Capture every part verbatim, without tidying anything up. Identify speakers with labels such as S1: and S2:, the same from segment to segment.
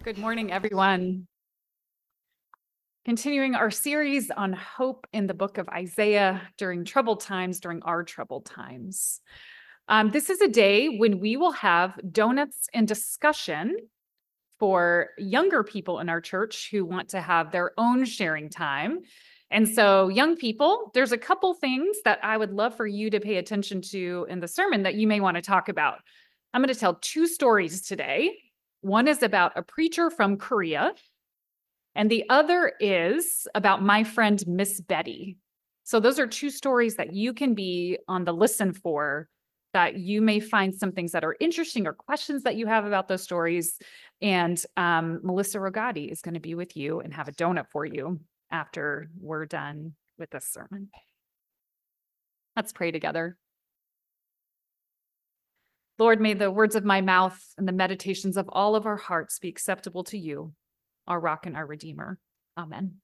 S1: Good morning, everyone. Continuing our series on hope in the book of Isaiah during troubled times, during our troubled times. Um, this is a day when we will have donuts and discussion for younger people in our church who want to have their own sharing time. And so, young people, there's a couple things that I would love for you to pay attention to in the sermon that you may want to talk about. I'm going to tell two stories today. One is about a preacher from Korea, and the other is about my friend, Miss Betty. So those are two stories that you can be on the listen for, that you may find some things that are interesting or questions that you have about those stories. And um, Melissa Rogati is going to be with you and have a donut for you after we're done with this sermon. Let's pray together. Lord, may the words of my mouth and the meditations of all of our hearts be acceptable to you, our rock and our redeemer. Amen.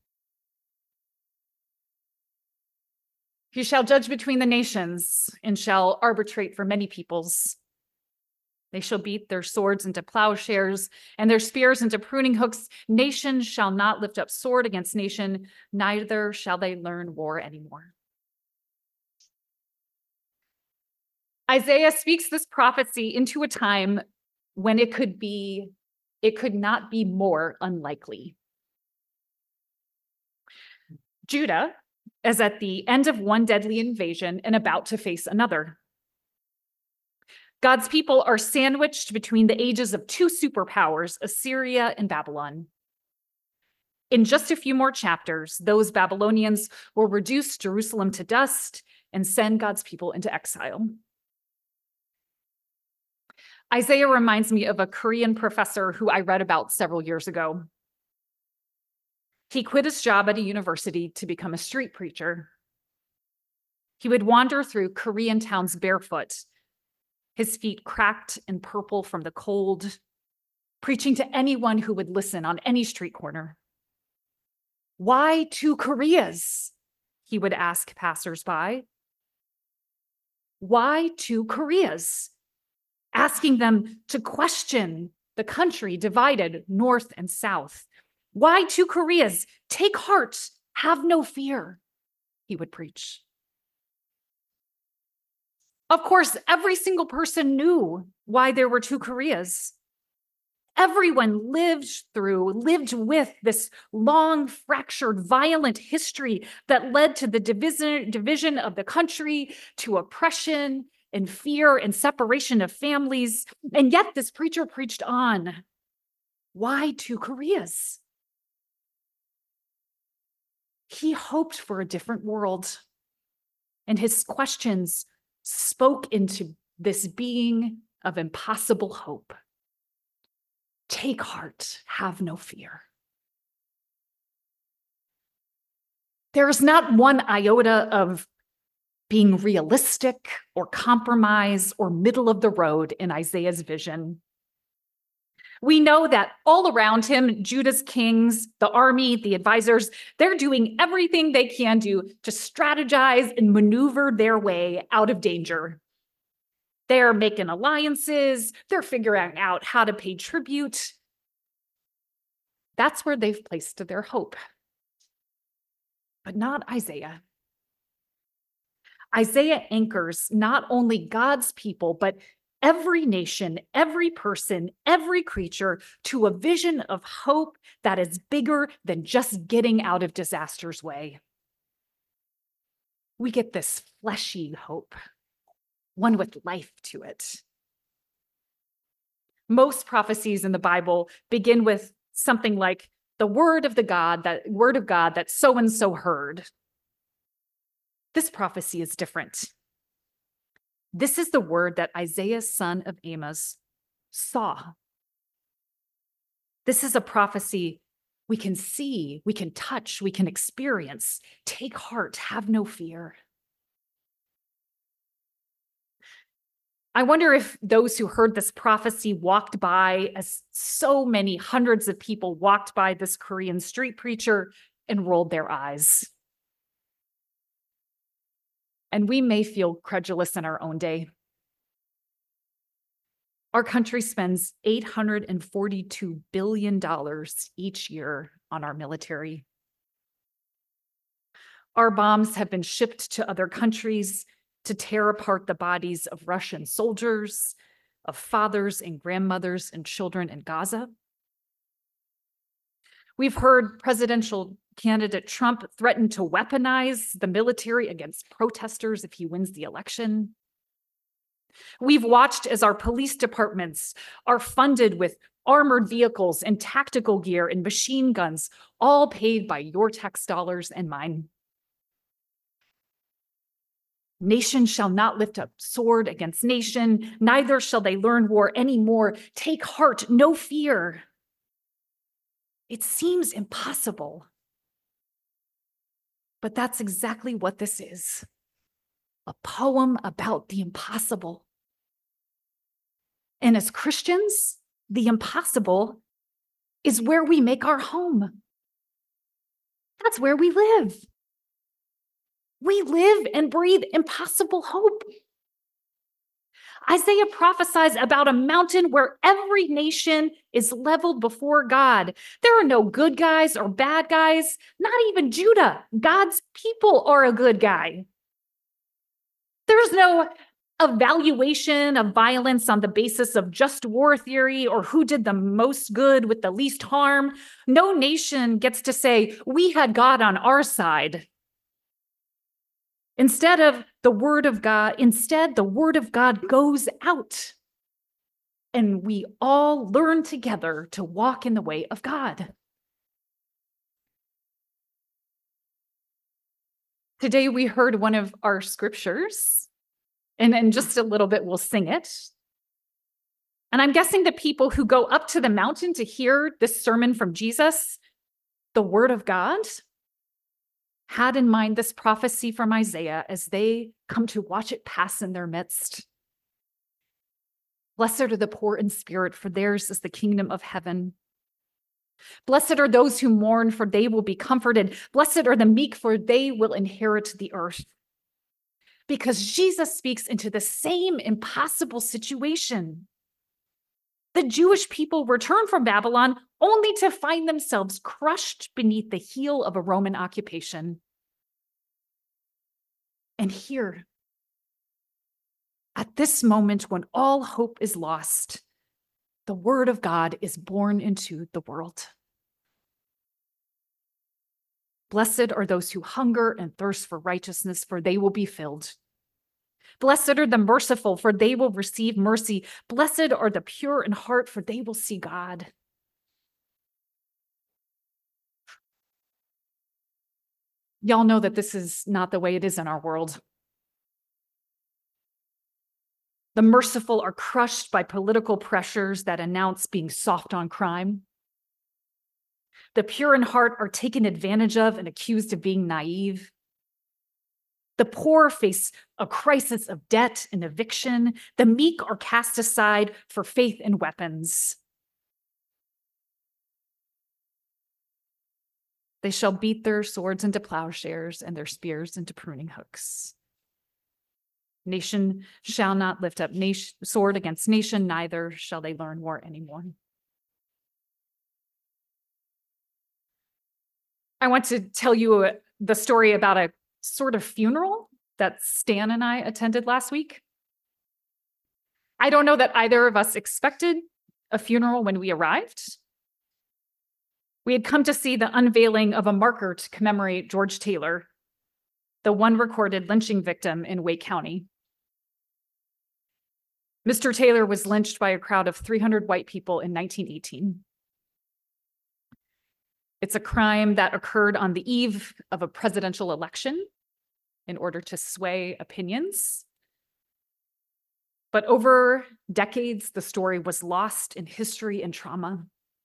S1: You shall judge between the nations and shall arbitrate for many peoples. They shall beat their swords into plowshares and their spears into pruning hooks. Nation shall not lift up sword against nation, neither shall they learn war anymore. Isaiah speaks this prophecy into a time when it could be, it could not be more unlikely. Judah is at the end of one deadly invasion and about to face another. God's people are sandwiched between the ages of two superpowers, Assyria and Babylon. In just a few more chapters, those Babylonians will reduce Jerusalem to dust and send God's people into exile. Isaiah reminds me of a Korean professor who I read about several years ago. He quit his job at a university to become a street preacher. He would wander through Korean towns barefoot, his feet cracked and purple from the cold, preaching to anyone who would listen on any street corner. Why two Koreas? He would ask passersby. Why two Koreas? Asking them to question the country divided north and south. Why two Koreas? Take heart, have no fear, he would preach. Of course, every single person knew why there were two Koreas. Everyone lived through, lived with this long, fractured, violent history that led to the division, division of the country, to oppression and fear and separation of families. And yet this preacher preached on. Why two Koreas? He hoped for a different world, and his questions spoke into this being of impossible hope. Take heart, have no fear. There is not one iota of being realistic or compromise or middle of the road in Isaiah's vision. We know that all around him, Judah's kings, the army, the advisors, they're doing everything they can do to strategize and maneuver their way out of danger. They're making alliances, they're figuring out how to pay tribute. That's where they've placed their hope. But not Isaiah. Isaiah anchors not only God's people, but every nation, every person, every creature to a vision of hope that is bigger than just getting out of disaster's way. We get this fleshy hope, one with life to it. Most prophecies in the Bible begin with something like the word of the God, that word of God that so and so heard. This prophecy is different. This is the word that Isaiah, son of Amos, saw. This is a prophecy we can see, we can touch, we can experience. Take heart, have no fear. I wonder if those who heard this prophecy walked by, as so many hundreds of people walked by this Korean street preacher and rolled their eyes. And we may feel credulous in our own day. Our country spends eight hundred forty-two billion dollars each year on our military. Our bombs have been shipped to other countries to tear apart the bodies of Russian soldiers, of fathers and grandmothers and children in Gaza. We've heard presidential candidate Trump threaten to weaponize the military against protesters if he wins the election. We've watched as our police departments are funded with armored vehicles and tactical gear and machine guns, all paid by your tax dollars and mine. Nation shall not lift up sword against nation, neither shall they learn war anymore. Take heart, no fear. It seems impossible, but that's exactly what this is. A poem about the impossible. And as Christians, the impossible is where we make our home. That's where we live. We live and breathe impossible hope. Isaiah prophesies about a mountain where every nation is leveled before God. There are no good guys or bad guys, not even Judah. God's people are a good guy. There's no evaluation of violence on the basis of just war theory or who did the most good with the least harm. No nation gets to say, we had God on our side. Instead of the word of God, instead, the word of God goes out, and we all learn together to walk in the way of God. Today, we heard one of our scriptures, and in just a little bit, we'll sing it. And I'm guessing the people who go up to the mountain to hear this sermon from Jesus, the word of God, had in mind this prophecy from Isaiah as they come to watch it pass in their midst. Blessed are the poor in spirit, for theirs is the kingdom of heaven. Blessed are those who mourn, for they will be comforted. Blessed are the meek, for they will inherit the earth. Because Jesus speaks into the same impossible situation. The Jewish people return from Babylon only to find themselves crushed beneath the heel of a Roman occupation. And here, at this moment when all hope is lost, the word of God is born into the world. Blessed are those who hunger and thirst for righteousness, for they will be filled. Blessed are the merciful, for they will receive mercy. Blessed are the pure in heart, for they will see God. Y'all know that this is not the way it is in our world. The merciful are crushed by political pressures that announce being soft on crime. The pure in heart are taken advantage of and accused of being naive. The poor face a crisis of debt and eviction. The meek are cast aside for faith in weapons. They shall beat their swords into plowshares and their spears into pruning hooks. Nation shall not lift up nation, sword against nation, neither shall they learn war anymore. I want to tell you a, the story about a sort of funeral that Stan and I attended last week. I don't know that either of us expected a funeral when we arrived. We had come to see the unveiling of a marker to commemorate George Taylor, the one recorded lynching victim in Wake County. Mister Taylor was lynched by a crowd of three hundred white people in nineteen eighteen. It's a crime that occurred on the eve of a presidential election in order to sway opinions. But over decades, the story was lost in history and trauma.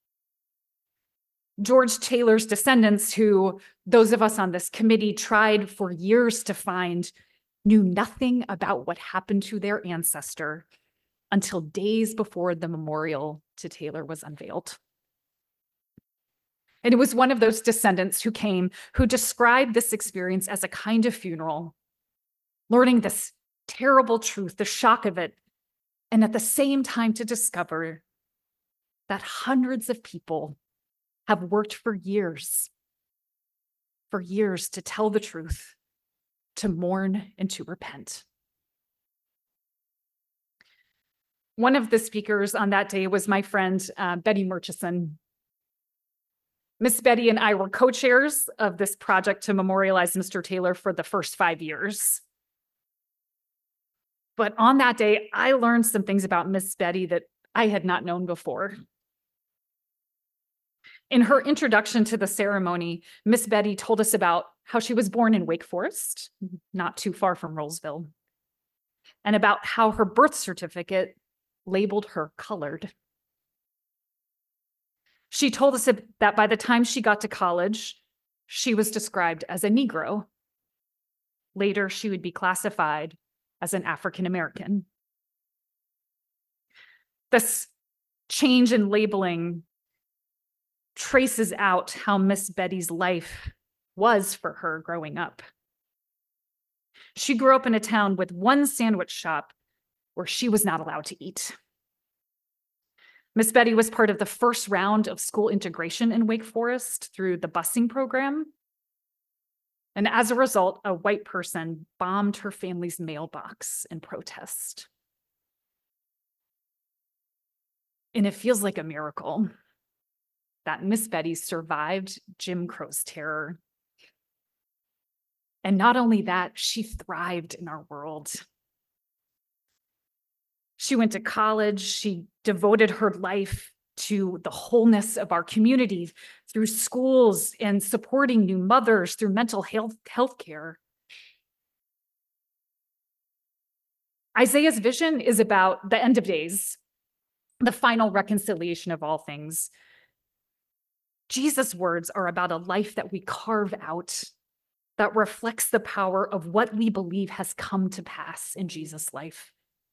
S1: George Taylor's descendants, who those of us on this committee tried for years to find, knew nothing about what happened to their ancestor until days before the memorial to Taylor was unveiled. And it was one of those descendants who came who described this experience as a kind of funeral, learning this terrible truth, the shock of it, and at the same time to discover that hundreds of people have worked for years, for years to tell the truth, to mourn, and to repent. One of the speakers on that day was my friend, uh, Betty Murchison. Miss Betty and I were co-chairs of this project to memorialize Mister Taylor for the first five years. But on that day, I learned some things about Miss Betty that I had not known before. In her introduction to the ceremony, Miss Betty told us about how she was born in Wake Forest, not too far from Rolesville, and about how her birth certificate labeled her colored. She told us that by the time she got to college, she was described as a Negro. Later, she would be classified as an African American. This change in labeling traces out how Miss Betty's life was for her growing up. She grew up in a town with one sandwich shop where she was not allowed to eat. Miss Betty was part of the first round of school integration in Wake Forest through the busing program. And as a result, a white person bombed her family's mailbox in protest. And it feels like a miracle that Miss Betty survived Jim Crow's terror. And not only that, she thrived in our world. She went to college. She devoted her life to the wholeness of our community through schools and supporting new mothers through mental health health care. Isaiah's vision is about the end of days, the final reconciliation of all things. Jesus' words are about a life that we carve out that reflects the power of what we believe has come to pass in Jesus' life.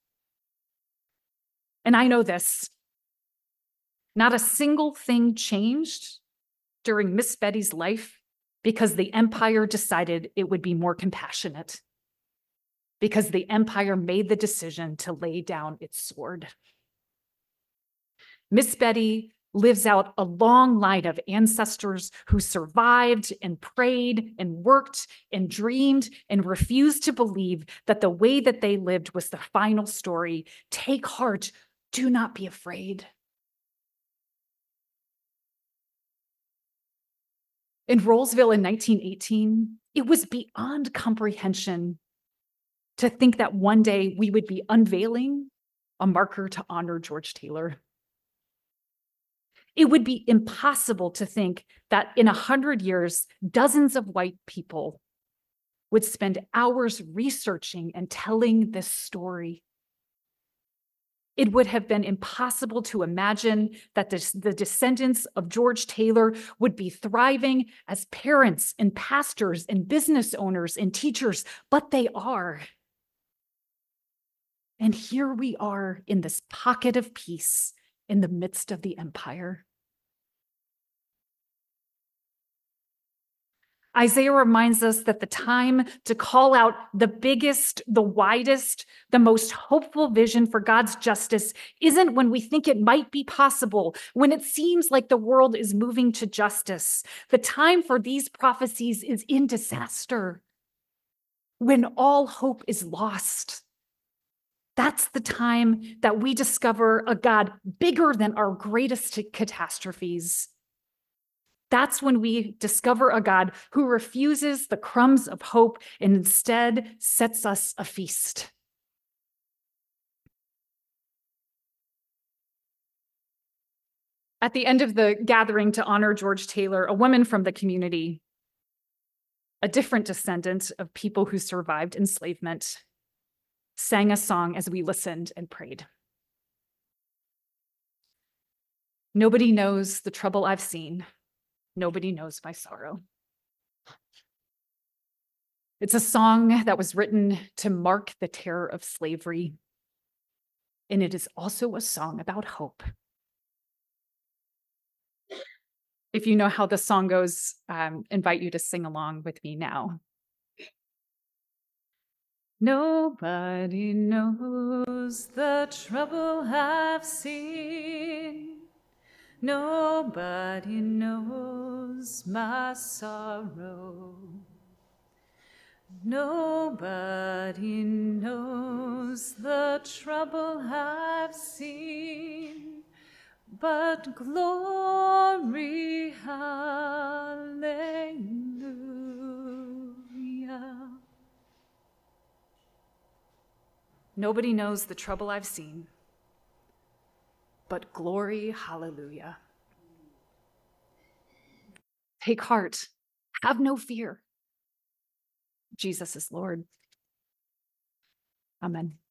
S1: And I know this, not a single thing changed during Miss Betty's life because the empire decided it would be more compassionate, because the empire made the decision to lay down its sword. Miss Betty lives out a long line of ancestors who survived and prayed and worked and dreamed and refused to believe that the way that they lived was the final story. Take heart, do not be afraid. In Rolesville in nineteen eighteen, it was beyond comprehension to think that one day we would be unveiling a marker to honor George Taylor. It would be impossible to think that in a hundred years, dozens of white people would spend hours researching and telling this story. It would have been impossible to imagine that this, the descendants of George Taylor would be thriving as parents and pastors and business owners and teachers, but they are. And here we are in this pocket of peace in the midst of the empire. Isaiah reminds us that the time to call out the biggest, the widest, the most hopeful vision for God's justice isn't when we think it might be possible, when it seems like the world is moving to justice. The time for these prophecies is in disaster, when all hope is lost. That's the time that we discover a God bigger than our greatest catastrophes. That's when we discover a God who refuses the crumbs of hope and instead sets us a feast. At the end of the gathering to honor George Taylor, a woman from the community, a different descendant of people who survived enslavement, sang a song as we listened and prayed. Nobody knows the trouble I've seen. Nobody knows my sorrow. It's a song that was written to mark the terror of slavery, and it is also a song about hope. If you know how the song goes, um, invite you to sing along with me now. Nobody knows the trouble I've seen. Nobody knows my sorrow. Nobody knows the trouble I've seen, but glory, hallelujah. Nobody knows the trouble I've seen, but glory, hallelujah. Take heart, have no fear. Jesus is Lord. Amen.